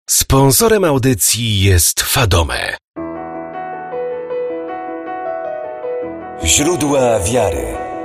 Sponsorem audycji jest Fadome. Źródła wiary.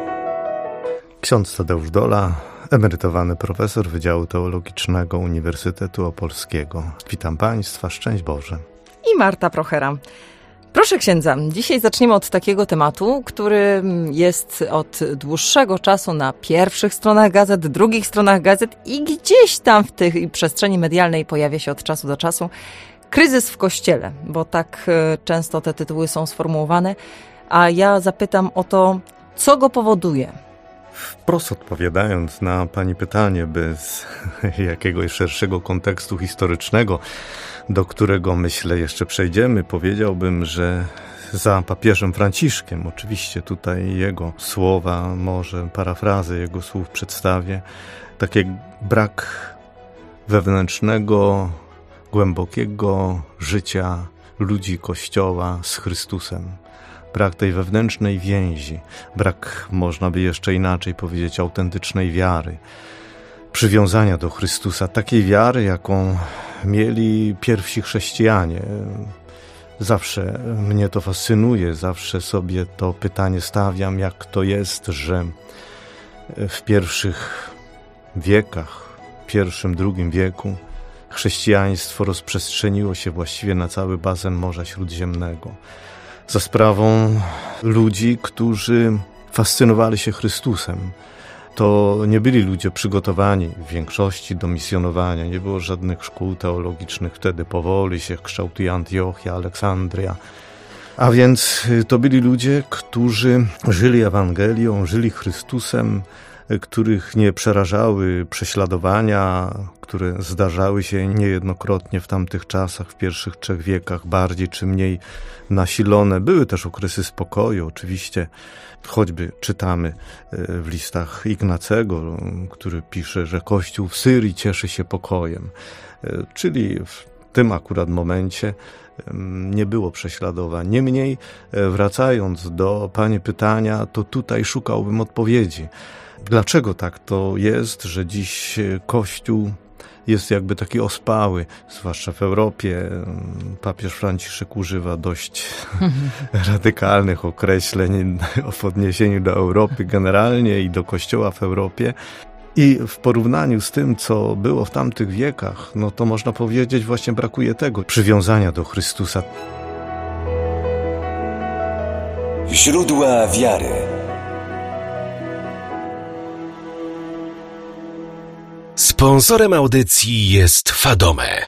Ksiądz Tadeusz Dola, emerytowany profesor Wydziału Teologicznego Uniwersytetu Opolskiego. Witam Państwa, szczęść Boże. I Marta Prochera. Proszę księdza, dzisiaj zaczniemy od takiego tematu, który jest od dłuższego czasu na pierwszych stronach gazet, drugich stronach gazet i gdzieś tam w tej przestrzeni medialnej pojawia się od czasu do czasu. Kryzys w Kościele, bo tak często te tytuły są sformułowane, a ja zapytam o to, co go powoduje. Wprost odpowiadając na Pani pytanie, bez jakiegoś szerszego kontekstu historycznego, do którego myślę jeszcze przejdziemy, powiedziałbym, że za papieżem Franciszkiem, oczywiście tutaj jego słowa, może parafrazę jego słów przedstawię, taki brak wewnętrznego, głębokiego życia ludzi Kościoła z Chrystusem. Brak tej wewnętrznej więzi, brak, można by jeszcze inaczej powiedzieć, autentycznej wiary, przywiązania do Chrystusa, takiej wiary, jaką mieli pierwsi chrześcijanie. Zawsze mnie to fascynuje, zawsze sobie to pytanie stawiam, jak to jest, że w pierwszych wiekach, II wieku, chrześcijaństwo rozprzestrzeniło się właściwie na cały basen Morza Śródziemnego. Za sprawą ludzi, którzy fascynowali się Chrystusem. To nie byli ludzie przygotowani w większości do misjonowania. Nie było żadnych szkół teologicznych. Wtedy powoli się kształtuje Antiochia, Aleksandria. A więc to byli ludzie, którzy żyli Ewangelią, żyli Chrystusem, których nie przerażały prześladowania, które zdarzały się niejednokrotnie w tamtych czasach, w pierwszych 3 wiekach, bardziej czy mniej nasilone. Były też okresy spokoju, oczywiście, choćby czytamy w listach Ignacego, który pisze, że Kościół w Syrii cieszy się pokojem. Czyli w tym akurat momencie nie było prześladowań. Niemniej, wracając do Pani pytania, to tutaj szukałbym odpowiedzi. Dlaczego tak to jest, że dziś Kościół jest jakby taki ospały, zwłaszcza w Europie? Papież Franciszek używa dość radykalnych określeń w odniesieniu do Europy generalnie i do Kościoła w Europie. I w porównaniu z tym, co było w tamtych wiekach, no to można powiedzieć, właśnie brakuje tego przywiązania do Chrystusa. Źródła wiary. Sponsorem audycji jest Fadome.